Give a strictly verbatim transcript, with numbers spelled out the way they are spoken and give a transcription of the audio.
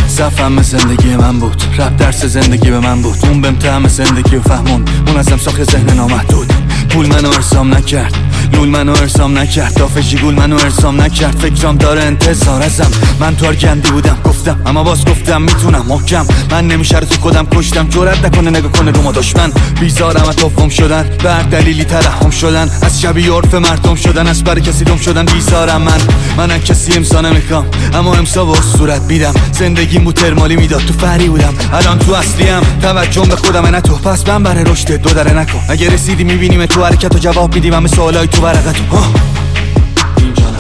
زفم زندگی من بود، رپ درس زندگی به من بود. اون بهم طعم زندگی و فهمون، اون ازم ساخت ذهن نامحدود. پول منو ارسام نکرد، نول منو ارسام نکرد، دافشی گول منو ارسام نکرد. فکرام داره انتظار ازم، من تو گندی بودم گفتم، اما باز گفتم میتونم محکم. من نمیشه رو تو خودم کشتم، جرأت نکنه نگاه کنه رو ما دشمن. بیزارم از توفم شدن، به هر دلیلی ترحم شدن، از شبیه عرف مردم شدن، از بر کسی دم شدن. بیزارم من، من از کسی امسا نمیخوام، اما امسا با صورت میدم. زندگیم بود ترمالی میداد، تو فری بودم، الان تو اصلیم. توجهم به خودم نه تو، پس من برای رشد دو دره نکن. اگه رسیدی میبینیم تو حرکت و جواب میدیم همه سوالای تو ورقتو. اینجا